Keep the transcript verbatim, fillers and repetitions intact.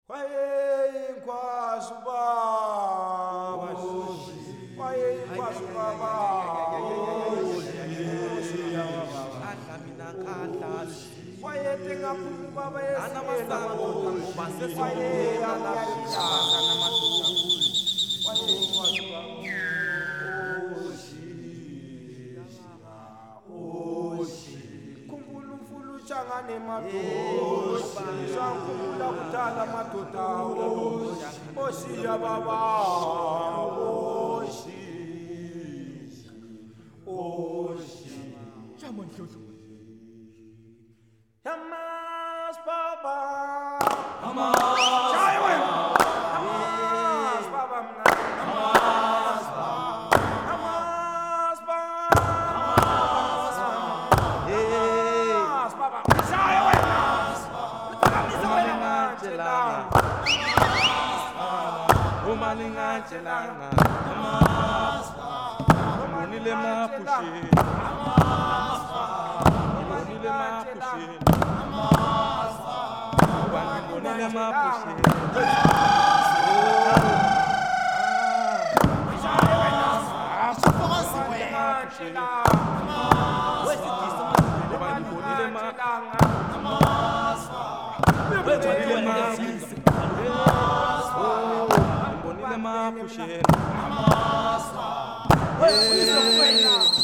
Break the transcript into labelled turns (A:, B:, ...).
A: Kwaye kwasu baba, kwaye kwasu baba, kwaye tenga pumu baba yesi, kwaye anapita, kwaye kwasu baba. Changane mato, sangula kutala matota, oshi ya baba, oshi, oshi. Chaman shosu. Hamas baba, Hamas, Hamas baba, Hamas baba, Hamas baba.
B: Umalinga chelanga, umunile mapushi, umunile mapushi, umunile mapushi. Hamas, Hamas, Hamas,